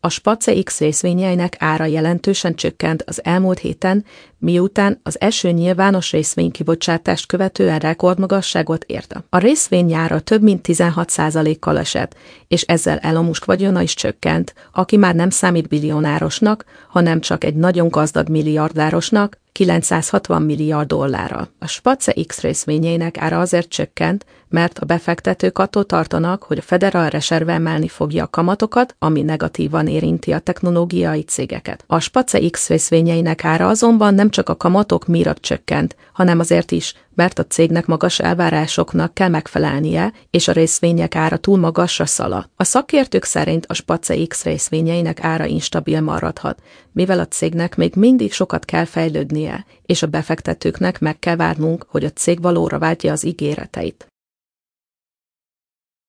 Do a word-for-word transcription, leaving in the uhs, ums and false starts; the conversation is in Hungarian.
A SpaceX részvényeinek ára jelentősen csökkent az elmúlt héten, miután az első nyilvános részvénykibocsátást követően rekordmagasságot érte. A részvényára több mint tizenhat százalékkal esett, és ezzel Elon Musk vagyona is csökkent, aki már nem számít billiónárosnak, hanem csak egy nagyon gazdag milliárdárosnak, kilencszázhatvan milliárd dollárra. A SpaceX részvényeinek ára azért csökkent, mert a befektetők attól tartanak, hogy a Federal Reserve emelni fogja a kamatokat, ami negatívan érinti a technológiai cégeket. A SpaceX részvényeinek ára azonban nem csak a kamatok miatt csökkent, hanem azért is, mert a cégnek magas elvárásoknak kell megfelelnie, és a részvények ára túl magasra szaladt. A szakértők szerint a SpaceX részvényeinek ára instabil maradhat, mivel a cégnek még mindig sokat kell fejlődnie, és a befektetőknek meg kell várnunk, hogy a cég valóra váltja az ígéreteit.